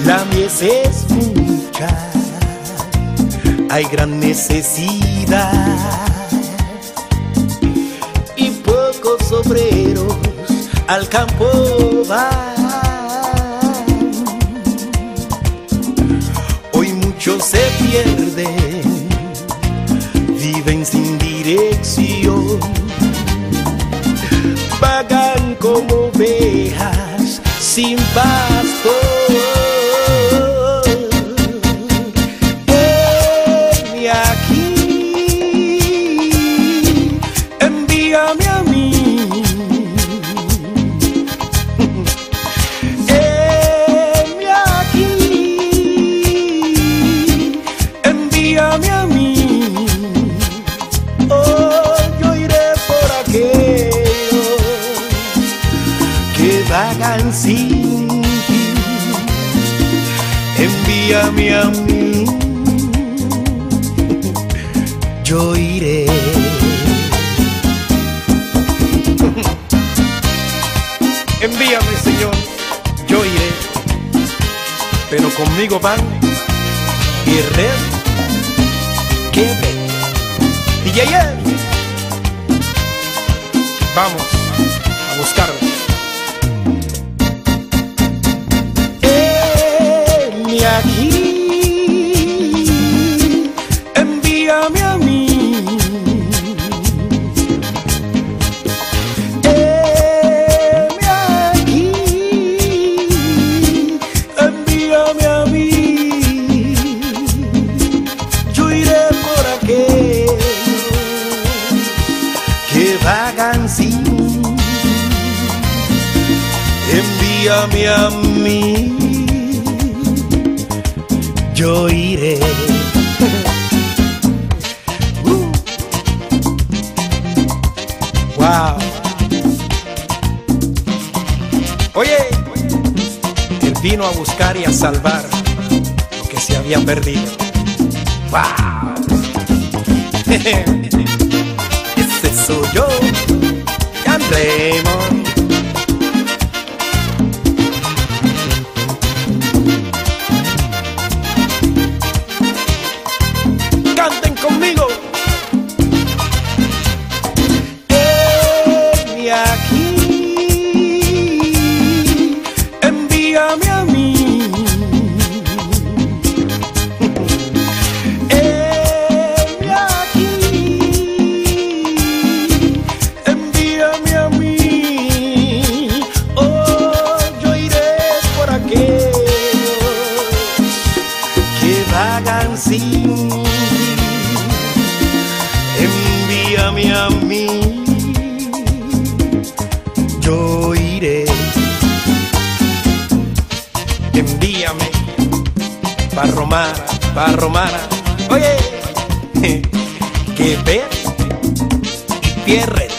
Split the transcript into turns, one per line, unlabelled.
La mies es mucha, hay gran necesidad y pocos obreros al campo van. Hoy muchos se pierden, viven sin dirección, vagan como ovejas sin pasto. Heme aquí, envíame a mí. Heme aquí, envíame a mí. Oh, yo iré por aquellos que vagan sin ti. Envíame a mí, yo iré. Envíame, Señor, yo iré. Pero conmigo van guerreros que ven. DJ, vamos a buscarlo. Heme aquí, envíame a mí. Heme aquí, envíame a mí. Yo iré por aquellos que vagan sin. Envíame a mí, yo iré. Wow. Oye, él vino a buscar y a salvar lo que se había perdido. Wow. Ese soy yo, Jan Raymond. Canten conmigo. Heme aquí, envíame a mí. Heme aquí, envíame a mí. Oh, yo iré por aquellos que vagan sin. Envíame a mí, yo iré. Envíame pa' Romana, oye, que ver y pierde.